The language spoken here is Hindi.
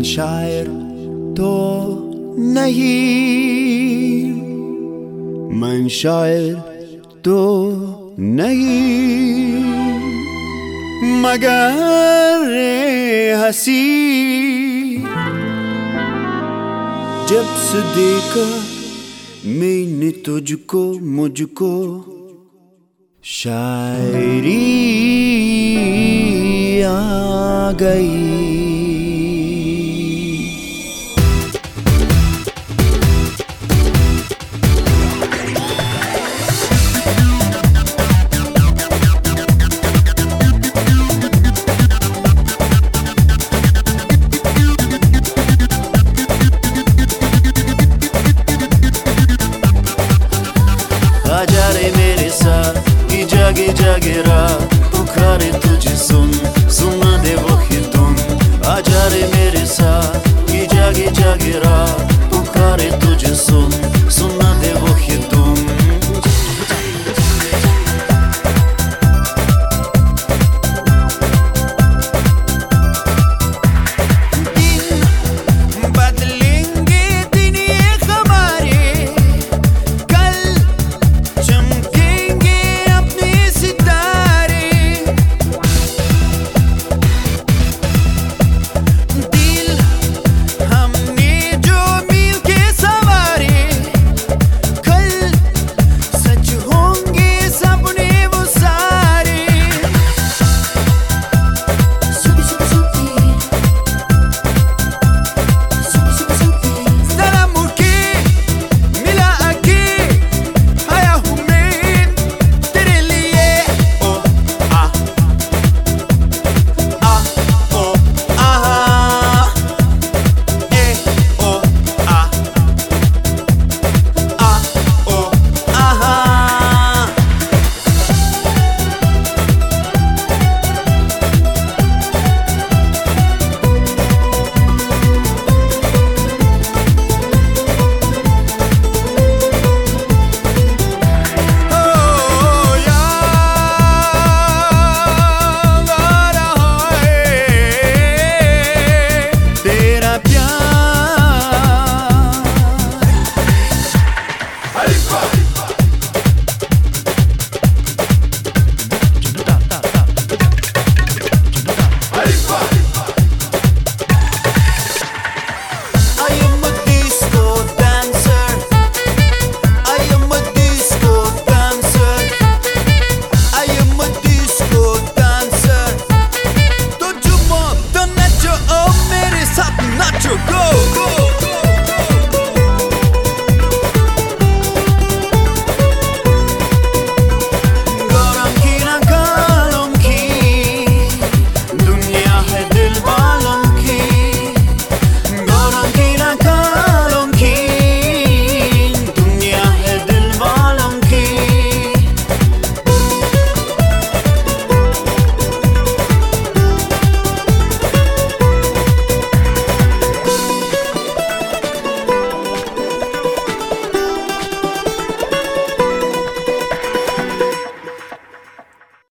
लेकिन शायर तो नहीं, मैं शायर तो नहीं, मगर हंसी जब से देखा मैंने तुझको, मुझको शायरी आ गई। आजा रे मेरे साथ कि जागे जागे रात पुकारे तुझे, सुना दे वो ही तुम। आजा रे मेरे साथ कि जागे जागे रात